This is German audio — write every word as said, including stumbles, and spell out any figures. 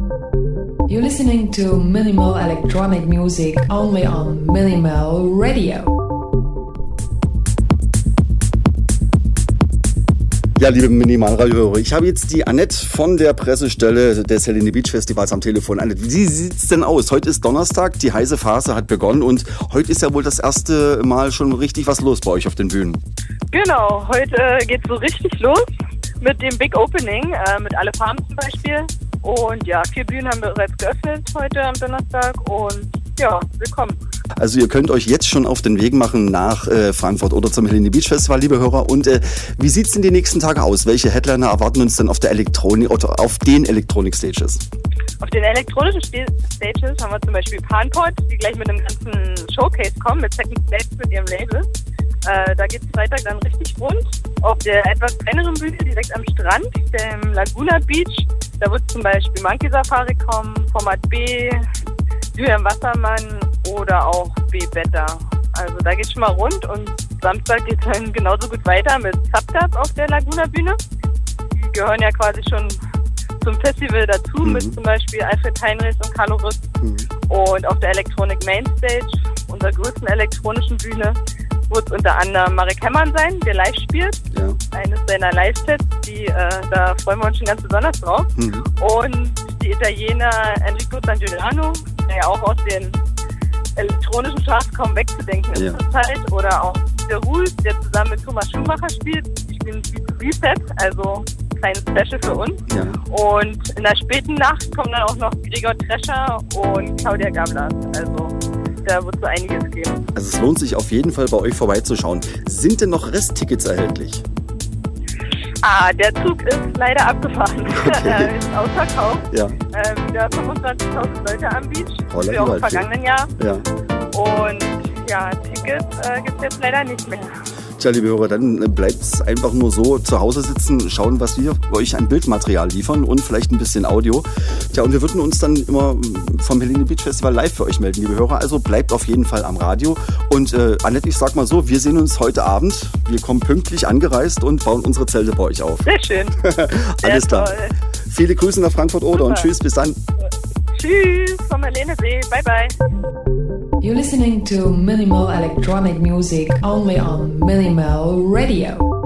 You're listening to minimal electronic music only on Minimal Radio. Ja, liebe Minimalradio-Hörer, ich habe jetzt die Annette von der Pressestelle des Helene Beach Festivals am Telefon. Annette, wie sieht's denn aus? Heute ist Donnerstag, die heiße Phase hat begonnen und heute ist ja wohl das erste Mal schon richtig was los bei euch auf den Bühnen. Genau, heute äh, geht's so richtig los mit dem Big Opening, äh, mit Alle Farben zum Beispiel. Und ja, vier Bühnen haben wir bereits geöffnet heute am Donnerstag und ja, willkommen. Also ihr könnt euch jetzt schon auf den Weg machen nach äh, Frankfurt oder zum Helene Beach Festival, liebe Hörer. Und äh, wie sieht's denn die nächsten Tage aus? Welche Headliner erwarten uns denn auf der Elektronik oder auf den Electronic Stages? Auf den elektronischen Stages haben wir zum Beispiel Panpot, die gleich mit einem ganzen Showcase kommen, mit Second Stage mit ihrem Label. Äh, da geht's Freitag dann richtig rund. Auf der etwas kleineren Bühne direkt am Strand, dem Laguna Beach, da wird zum Beispiel Monkey Safari kommen, Format B, Julian Wassermann oder auch B-Beta. Also da geht's schon mal rund und Samstag geht's dann genauso gut weiter mit Subtab auf der Laguna-Bühne. Die gehören ja quasi schon zum Festival dazu, mhm. mit zum Beispiel Alfred Heinrichs und Carlo Rüst. Mhm. Und auf der Electronic Mainstage, unserer größten elektronischen Bühne, wird unter anderem Marek Hemmern sein, der live spielt. Ja. Eines seiner Live-Sets, die, äh, da freuen wir uns schon ganz besonders drauf. Mhm. Und die Italiener Enrico San Giuliano, der ja auch aus den elektronischen Charts kaum wegzudenken ist ja. zurzeit. Oder auch der Rules, der zusammen mit Thomas Schumacher spielt. Die spielen B zwei B-Set, also ein kleines Special für uns. Ja. Und in der späten Nacht kommen dann auch noch Gregor Trescher und Claudia Gablas. Also da wird so einiges geben. Also es lohnt sich auf jeden Fall bei euch vorbeizuschauen. Sind denn noch Resttickets erhältlich? Ah, der Zug ist leider abgefahren. Okay. Er ist ausverkauft. Ja. Ähm, wieder fünfundzwanzigtausend Leute am Beach. Holla, wie auch im vergangenen Jahr. Ja. Und ja, Tickets äh, gibt es jetzt leider nicht mehr. Tja, liebe Hörer, dann bleibt es einfach nur so, zu Hause sitzen, schauen, was wir euch an Bildmaterial liefern und vielleicht ein bisschen Audio. Tja, und wir würden uns dann immer vom Helene Beach Festival live für euch melden, liebe Hörer. Also bleibt auf jeden Fall am Radio. Und äh, Annette, ich sag mal so, wir sehen uns heute Abend. Wir kommen pünktlich angereist und bauen unsere Zelte bei euch auf. Sehr schön. Alles Sehr klar. Toll. Viele Grüße nach Frankfurt-Oder und tschüss, bis dann. Tschüss vom Helene See. Bye, bye. You're listening to minimal electronic music only on Minimal Radio.